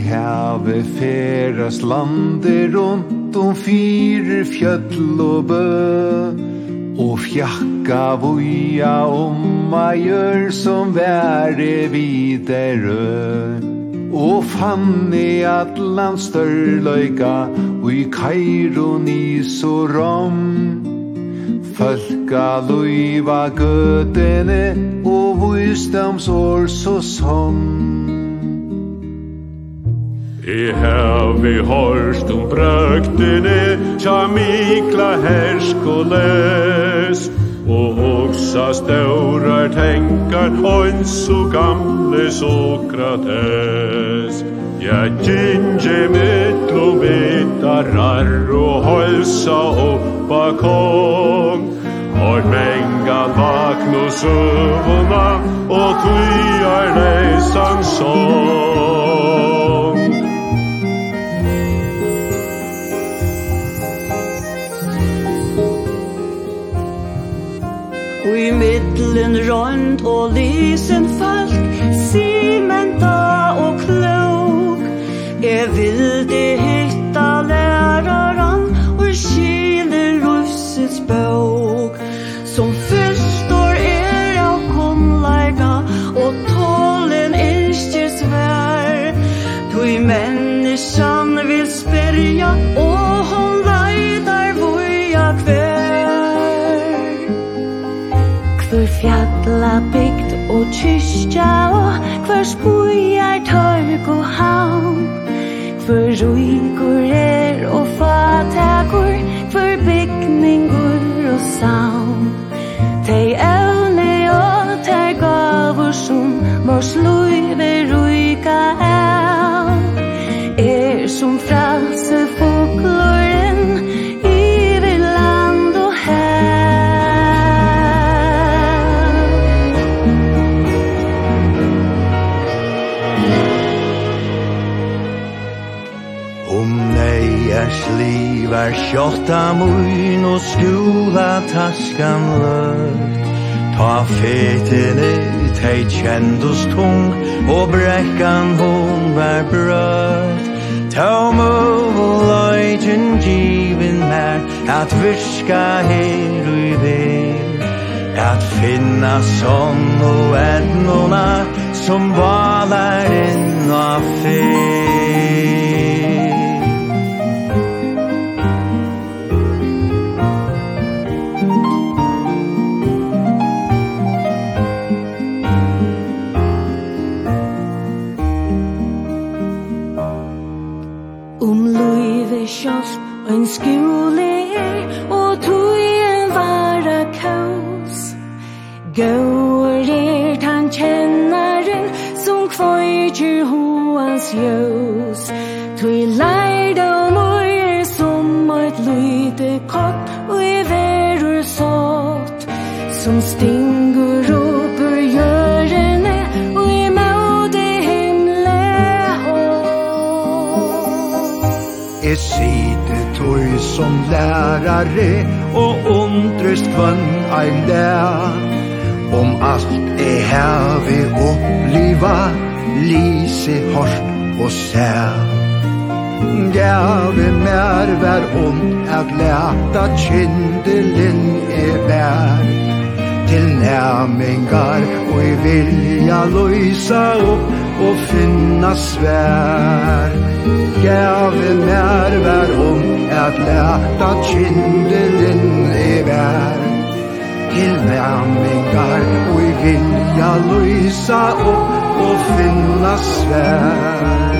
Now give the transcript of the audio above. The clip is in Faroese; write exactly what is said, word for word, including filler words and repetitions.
have ferast lande runt om fyra fjöll och bö och fjacka voja om majör som värre vidare och fann i atlan störlöjka och i Kairo Nis och Rom Folka luiva gödene og visdomsår så sånn. I hevi hørst om brøktene tja mikla herskoles og også staurar tenkar ons og gamle Sokrates. Ja, ginge mittlom vitarar og holsa oppa kong og menga vakno søvuna og tøyar leisan sång. Og i middelen rønt og lysen folk simenta og klok Jeg vil det hitta læraren og skile russets bok som forstår er av kunnleika og tålen ikke svær Tui menneskan vil sperja og hon leidar voja kvær Hver fjalla bygd og kyrkja og hver spojar torg og havn Hver ruigur er og fatakur Hver bygningur og savn Tei evne og tei gavur som Vårs luive ruika av Er som fralse folkloren Iver land og Liv er kjotta mun og skula taskan løgt Ta fetene tei kjendus tung og brekkan hon var brøtt Ta muligjen given mer at virka her ui ver At finna sånn og ednona som valar inn og fer En skole er og tøyen vara kaos Gåer er tan kjennaren som kvartjer hoans ljus Tøy leida mor er som et lyde kort og i verur sått som stingur råper gjørene og i mode himle hånd Jeg sitter tøy som lærare og undrest kvann ein der Om alt jeg hevi oppliva, lise hårst og sær Gave mer vær om at leta kyndelen er vær Til nærmingar og i vilja løysa opp og finna svær Gave mer vær om at leta kyndelen er vær Til nærmingar og i vilja løysa opp og finna svær